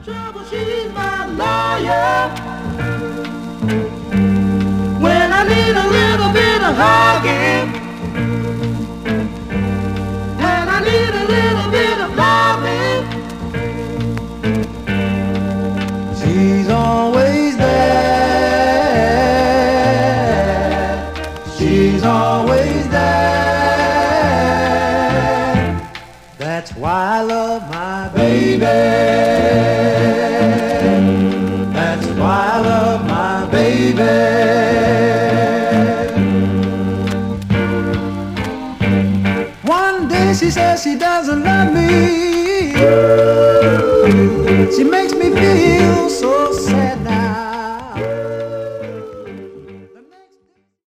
trouble, she's my lawyer. When I need a little bit of hugging, and I need a little bit of loving, she's always there. She's always there. That's why I love my baby. That's why I love my baby. One day she says she doesn't love me. She makes me feel so